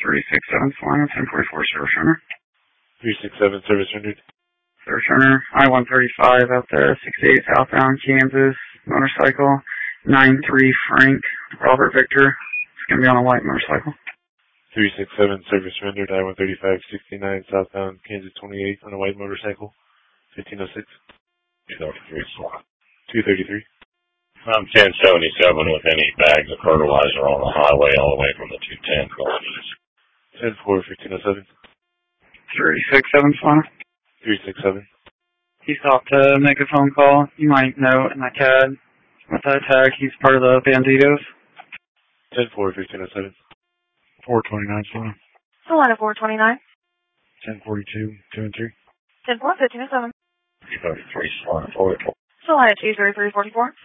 367 Solana, 1044 service runner. 367 service rendered. Service runner, I-135 out there, 68 southbound Kansas, motorcycle, 93 Frank, Robert Victor. It's going to be on a white motorcycle. 367 service rendered, I-135, 69 southbound Kansas 28 on a white motorcycle, 1506. 233 Solana. 233. I'm 1077 with any bags of fertilizer on the highway all the way from the 210 going east. 10-4, 1507. 367 Solana. 367. He stopped to make a phone call. You might know in that CAD, with that tag, he's part of the Banditos. 10-4, 1507. 429 Solana. Solana 429. 1042, 2 and 3. 10-4, 1507. 233 Solana 44. Solana 23344.